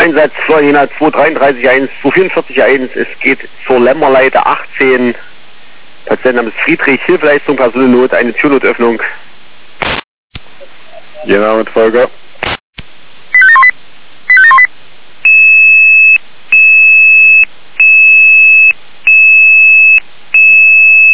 Einsatz Florina 233-1, 244-1, es geht zur Lämmerleite 18. Patient namens Friedrich, Hilfeleistung, Personennot, eine Türnotöffnung. Genau, mit Folger.